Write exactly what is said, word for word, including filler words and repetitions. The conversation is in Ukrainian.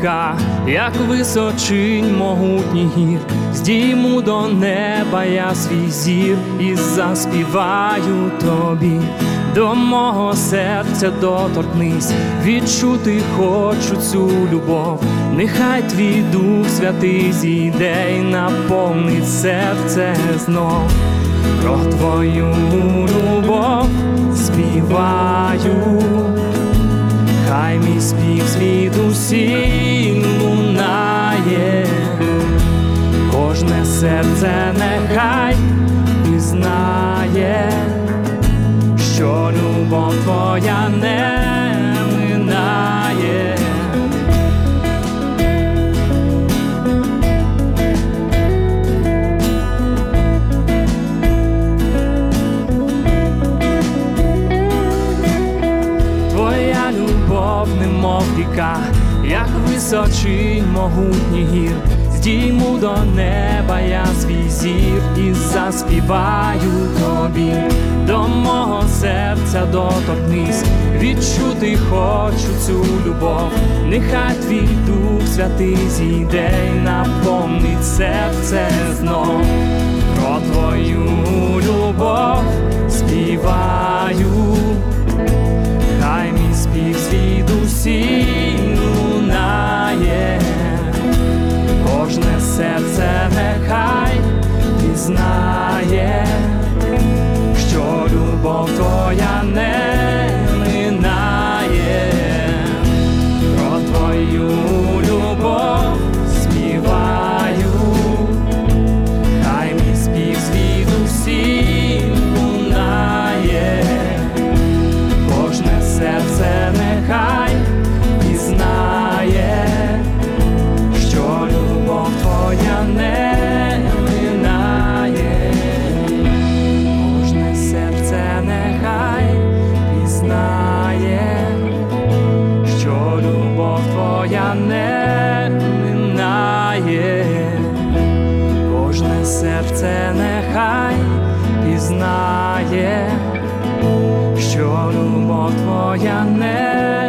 віка, як височинь могутній гір, здійму до неба я свій зір і заспіваю тобі. До мого серця доторкнись, відчути хочу цю любов. Нехай твій Дух Святий зійде і наповнить серце знов. Про твою любов співаю, хай мій спів звідусіль лунає. Кожне серце нехай пізнає, що любов твоя не минає. Твоя любов немов ріка, як височинь могутній гір, здійму до неба я свій зір і заспіваю тобі. До мого серця доторкнись, відчути хочу цю любов. Нехай твій Дух Святий зійде і наповнить серце знов. Про твою любов співаю, хай мій спів звідусіль лунає. Кожне серце нехай пізнає, що любов твоя не минає. Про твою любов співаю, хай мій спів звідусіль лунає. Кожне серце нехай пізнає, що любов твоя не минає. Кожне серце нехай пізнає, що любов твоя не минає. Кожне серце нехай пізнає, що любов твоя не